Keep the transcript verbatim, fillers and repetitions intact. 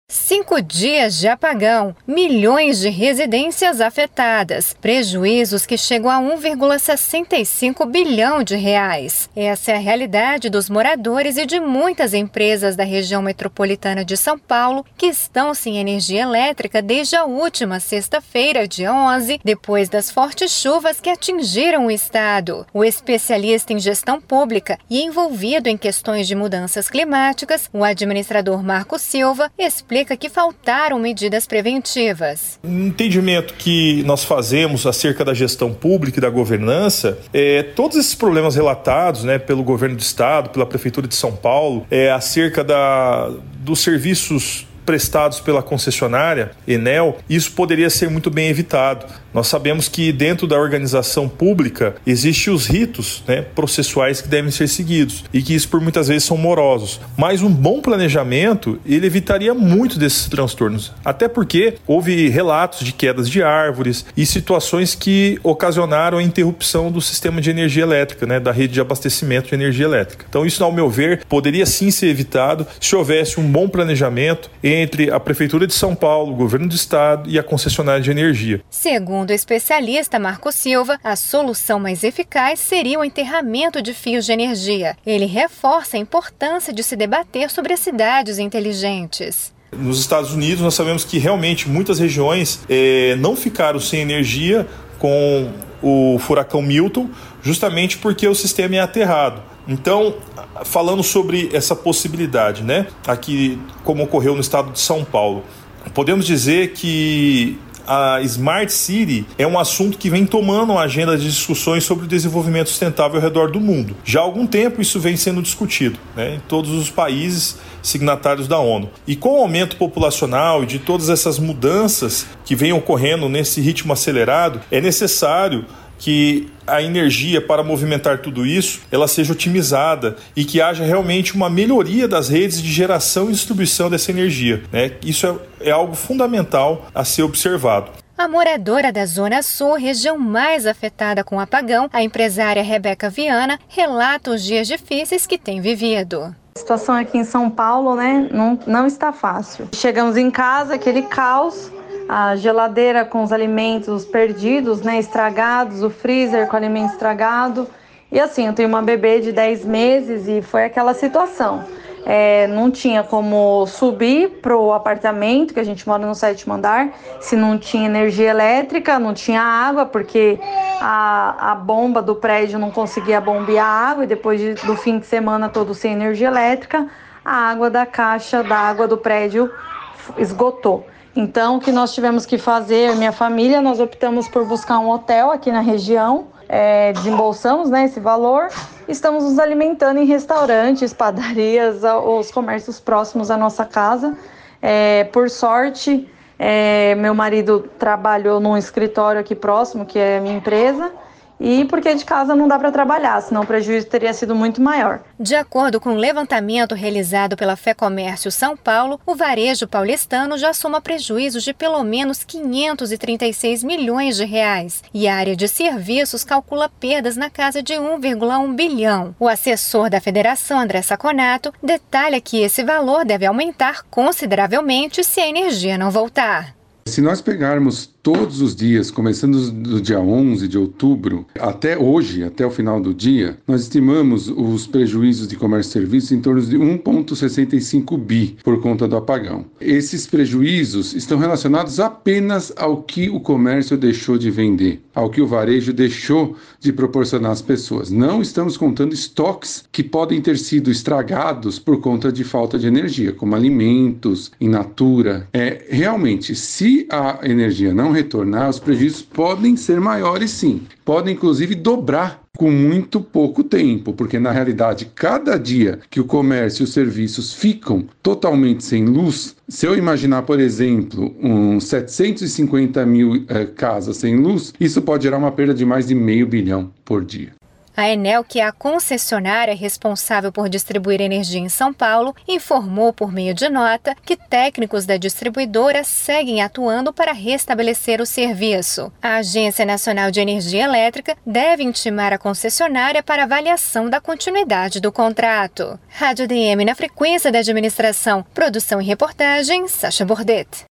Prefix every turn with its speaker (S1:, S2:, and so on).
S1: Cinco dias de apagão, milhões de residências afetadas, prejuízos que chegam a um vírgula sessenta e cinco bilhão de reais. Essa é a realidade dos moradores e de muitas empresas da região metropolitana de São Paulo que estão sem energia elétrica desde a última sexta-feira, dia onze, depois das fortes chuvas que atingiram o estado. O especialista em gestão pública e envolvido em questões de mudanças climáticas, o administrador Marco Silva, explica explica que faltaram medidas preventivas.
S2: O entendimento que nós fazemos acerca da gestão pública e da governança, é, todos esses problemas relatados, né, pelo governo do estado, pela Prefeitura de São Paulo, é, acerca da, dos serviços prestados pela concessionária Enel, isso poderia ser muito bem evitado. Nós sabemos que dentro da organização pública existem os ritos, né, processuais que devem ser seguidos e que isso por muitas vezes são morosos. Mas um bom planejamento, ele evitaria muito desses transtornos. Até porque houve relatos de quedas de árvores e situações que ocasionaram a interrupção do sistema de energia elétrica, né, da rede de abastecimento de energia elétrica. Então isso, ao meu ver, poderia sim ser evitado se houvesse um bom planejamento entre a Prefeitura de São Paulo, o Governo do Estado e a concessionária de energia.
S1: Segundo o especialista Marco Silva, a solução mais eficaz seria o enterramento de fios de energia. Ele reforça a importância de se debater sobre as cidades inteligentes.
S2: Nos Estados Unidos, nós sabemos que realmente muitas regiões eh, não ficaram sem energia com o furacão Milton, justamente porque o sistema é aterrado. Então, falando sobre essa possibilidade, né, aqui como ocorreu no estado de São Paulo, podemos dizer que a Smart City é um assunto que vem tomando uma agenda de discussões sobre o desenvolvimento sustentável ao redor do mundo. Já há algum tempo isso vem sendo discutido, né, em todos os países signatários da ONU. E com o aumento populacional e de todas essas mudanças que vêm ocorrendo nesse ritmo acelerado, é necessário que a energia para movimentar tudo isso, ela seja otimizada e que haja realmente uma melhoria das redes de geração e distribuição dessa energia, né? Isso é, é algo fundamental a ser observado.
S1: A moradora da Zona Sul, região mais afetada com o apagão, a empresária Rebeca Viana, relata os dias difíceis que tem vivido.
S3: A situação aqui em São Paulo, né, não, não está fácil. Chegamos em casa, aquele caos, a geladeira com os alimentos perdidos, né, estragados, o freezer com alimento estragado. E assim, eu tenho uma bebê de dez meses e foi aquela situação. É, não tinha como subir pro apartamento, que a gente mora no sétimo andar, se não tinha energia elétrica, não tinha água, porque a, a bomba do prédio não conseguia bombear a água, e depois de, do fim de semana todo sem energia elétrica, a água da caixa da água do prédio esgotou. Então, o que nós tivemos que fazer, minha família, nós optamos por buscar um hotel aqui na região, é, desembolsamos, né, esse valor, estamos nos alimentando em restaurantes, padarias, os comércios próximos à nossa casa. É, por sorte, é, meu marido trabalhou num escritório aqui próximo, que é a minha empresa, e porque de casa não dá para trabalhar, senão o prejuízo teria sido muito maior.
S1: De acordo com um levantamento realizado pela Fecomércio São Paulo, o varejo paulistano já soma prejuízos de pelo menos quinhentos e trinta e seis milhões de reais e a área de serviços calcula perdas na casa de um vírgula um bilhão. O assessor da federação, André Saconato, detalha que esse valor deve aumentar consideravelmente se a energia não voltar.
S4: Se nós pegarmos todos os dias, começando do dia onze de outubro, até hoje, até o final do dia, nós estimamos os prejuízos de comércio e serviços em torno de um vírgula sessenta e cinco bi por conta do apagão. Esses prejuízos estão relacionados apenas ao que o comércio deixou de vender, ao que o varejo deixou de proporcionar às pessoas. Não estamos contando estoques que podem ter sido estragados por conta de falta de energia, como alimentos, in natura. É, realmente, se a energia não retornar, os prejuízos podem ser maiores sim, podem inclusive dobrar com muito pouco tempo, porque na realidade cada dia que o comércio e os serviços ficam totalmente sem luz, se eu imaginar, por exemplo, uns setecentos e cinquenta mil eh, casas sem luz, isso pode gerar uma perda de mais de meio bilhão por dia.
S1: A Enel, que é a concessionária responsável por distribuir energia em São Paulo, informou por meio de nota que técnicos da distribuidora seguem atuando para restabelecer o serviço. A Agência Nacional de Energia Elétrica deve intimar a concessionária para avaliação da continuidade do contrato. Rádio D M na frequência da administração. Produção e reportagem, Sacha Bordet.